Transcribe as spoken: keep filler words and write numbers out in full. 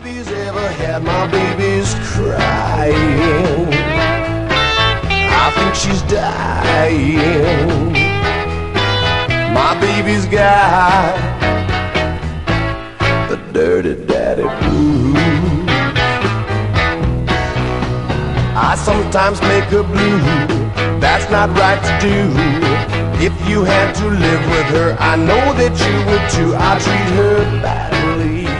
baby's ever had, my baby's crying. I think she's dying. My baby's got the dirty daddy blues. I sometimes make her blue. That's not right to do. If you had to live with her, I know that you would too. I treat her badly.